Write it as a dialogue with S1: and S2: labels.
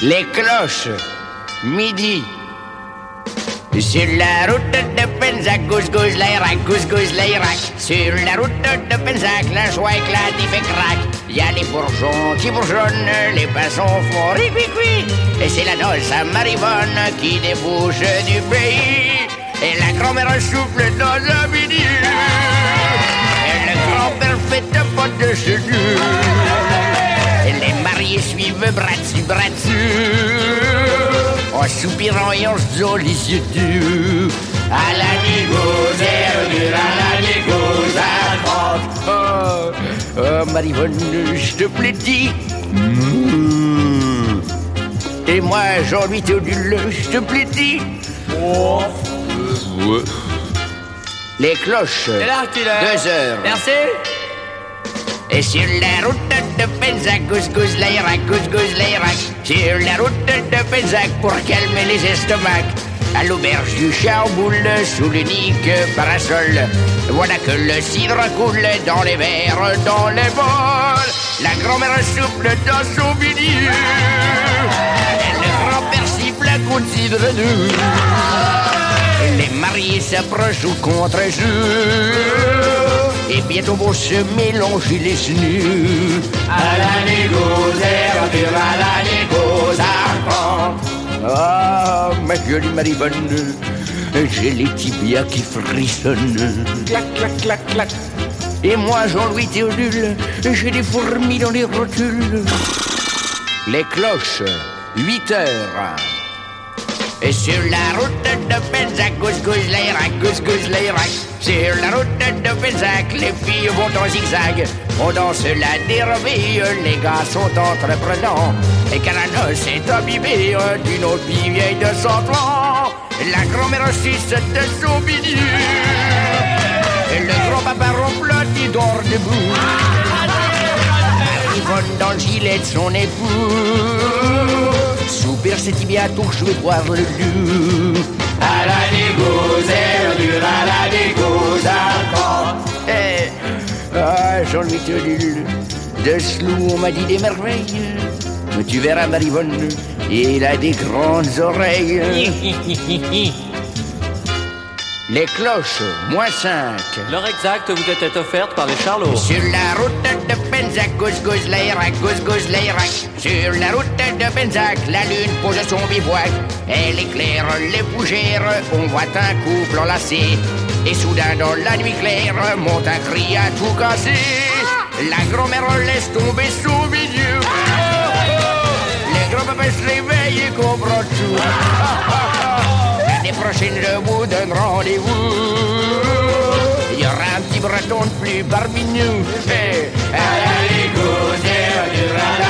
S1: Les cloches, midi. Sur la route de Penzac, gousse l'Irak, gousse l'Irak. Sur la route de Penzac, la joie éclate, il fait crack. Y a les bourgeons qui bourgeonnent, les passants font ric-ric-ric. Et c'est la noce à Marivonne qui débouche du pays. Et la grand-mère souffle dans un midi. Et le grand-père fait un pot de chenu. Et les mariés suivent bras dessus. En soupirant et en se disant les yeux durs. À la négocière, à la négociation. Oh, Marivonne, je te plaît dis. Et moi, Jean-Louis Théodule, je te plaît dis. Ouais. Les cloches.
S2: C'est l'heure qu'il est.
S1: 2 heures.
S2: Merci.
S1: Et sur la route de Penzac, gousse l'Irak, gousse l'Irak. Sur la route de Penzac pour calmer les estomacs. À l'auberge du Charboule, sous l'unique parasol. Voilà que le cidre coule dans les verres, dans les bols. La grand-mère souffle dans son midi. Et le grand-père siffle un coup de cidre doux. Les mariés s'approchent au contre-jeu. Et bientôt vont se mélanger les snus. À la négocière, à la négociation. Ah, ma jolie Marivonne, j'ai les tibias qui frissonnent. Clac, clac, clac, clac. Et moi, Jean-Louis Théodule, j'ai des fourmis dans les rotules. Les cloches, 8 heures. Et sur la route de Penzac, gousse l'Irak, gousse l'Irak. Sur la route de Penzac, les filles vont en zigzag. On danse la dérobée, les gars sont entreprenants. Et quand la noce est imbibée d'une autre vie vieille de 100 ans, la grand-mère suce de son midi. Et le grand-papa ronflotte, il dort debout. Marivonne dans le gilet de son époux. Soupir, c'est tibia touche, je vais boire le loup. À la négocière, à la négociation. Jean-Louis Théodule, de ce loup on m'a dit des merveilles. Mais tu verras Marivonne, il a des grandes oreilles. Les cloches, -5.
S2: L'heure exacte vous était offerte par les Charlots.
S1: Sur la route de Penzac, gousse l'Irak, gousse l'Irak. Sur la route de Penzac, la lune pose son bivouac. Elle éclaire les fougères, on voit un couple enlacé. Et soudain dans la nuit claire, monte un cri à tout casser. La grand-mère laisse tomber son milieu. Les grands-papas se réveillent et comprennent tout. L'année prochaine, je vous donne rendez-vous. Il y aura un petit breton de plus parmi nous. À la négocière,